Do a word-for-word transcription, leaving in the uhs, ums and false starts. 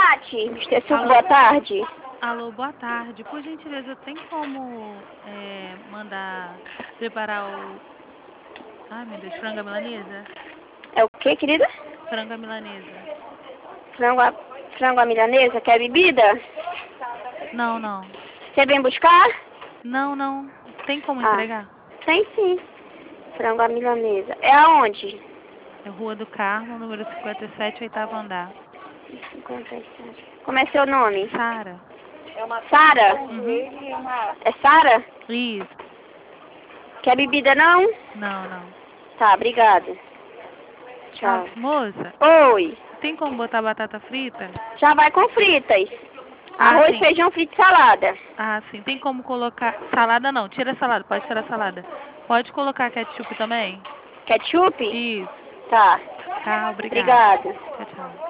Tati, mister Suco, Alô? boa tarde. Alô, boa tarde. Por gentileza, tem como é, mandar preparar o... Ai, meu Deus, frango à milanesa? É o que, querida? Frango à milanesa. Frango à, frango à milanesa, quer bebida? Não, não. Você vem buscar? Não, não. Tem como Ah, entregar? tem sim. Frango à milanesa. É aonde? É Rua do Carmo, número cinquenta e sete, oitavo andar. cinquenta e sete. Como é seu nome? Sara. Sara? Uhum. É Sara? Isso. Quer bebida não? Não, não. Tá, obrigada. Ah, Tchau. moça, Oi. tem como botar batata frita? Já vai com fritas. Ah, Arroz, sim. feijão, frito e salada. Ah, sim. Tem como colocar... Salada não. Tira a salada. Pode tirar a salada. Pode colocar ketchup também? Ketchup? Isso. Tá. Tá, obrigada. Obrigada. Tchau, tchau.